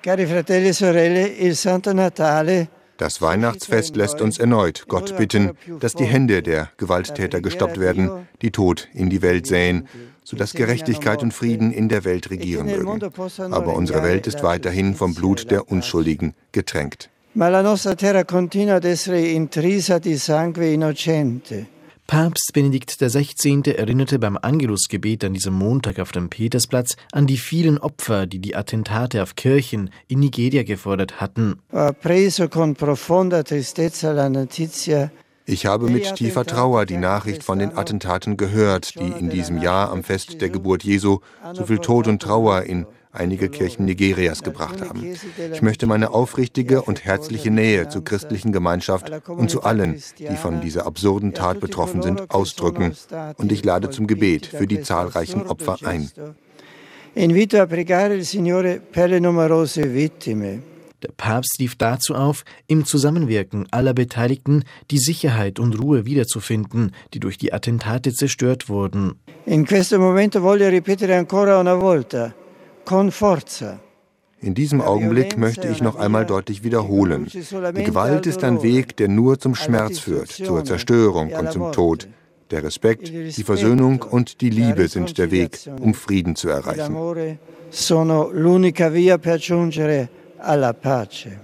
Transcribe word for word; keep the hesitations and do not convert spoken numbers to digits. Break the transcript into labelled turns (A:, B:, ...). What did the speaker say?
A: Cari fratelli e sorelle, il Santo Natale.
B: Das Weihnachtsfest lässt uns erneut Gott bitten, dass die Hände der Gewalttäter gestoppt werden, die Tod in die Welt säen, sodass Gerechtigkeit und Frieden in der Welt regieren mögen. Aber unsere Welt ist weiterhin vom Blut der Unschuldigen getränkt.
A: Ma la nostra terra continua ad essere intrisa di sangue innocente.
C: Papst Benedikt der Sechzehnte erinnerte beim Angelusgebet an diesem Montag auf dem Petersplatz an die vielen Opfer, die die Attentate auf Kirchen in Nigeria gefordert hatten.
B: Ich habe mit tiefer Trauer die Nachricht von den Attentaten gehört, die in diesem Jahr am Fest der Geburt Jesu so viel Tod und Trauer in einige Kirchen Nigerias gebracht haben. Ich möchte meine aufrichtige und herzliche Nähe zur christlichen Gemeinschaft und zu allen, die von dieser absurden Tat betroffen sind, ausdrücken. Und ich lade zum Gebet für die zahlreichen Opfer ein.
A: Invito a pregare il Signore per le numerose vittime.
C: Der Papst rief dazu auf, im Zusammenwirken aller Beteiligten die Sicherheit und Ruhe wiederzufinden, die durch die Attentate zerstört wurden.
A: In questo momento voglio ripetere ancora una volta. Con forza.
B: In diesem Augenblick möchte ich noch einmal deutlich wiederholen. Die Gewalt ist ein Weg, der nur zum Schmerz führt, zur Zerstörung und zum Tod. Der Respekt, die Versöhnung und die Liebe sind der Weg, um Frieden zu erreichen.
A: Sono l'unica via per giungere alla pace.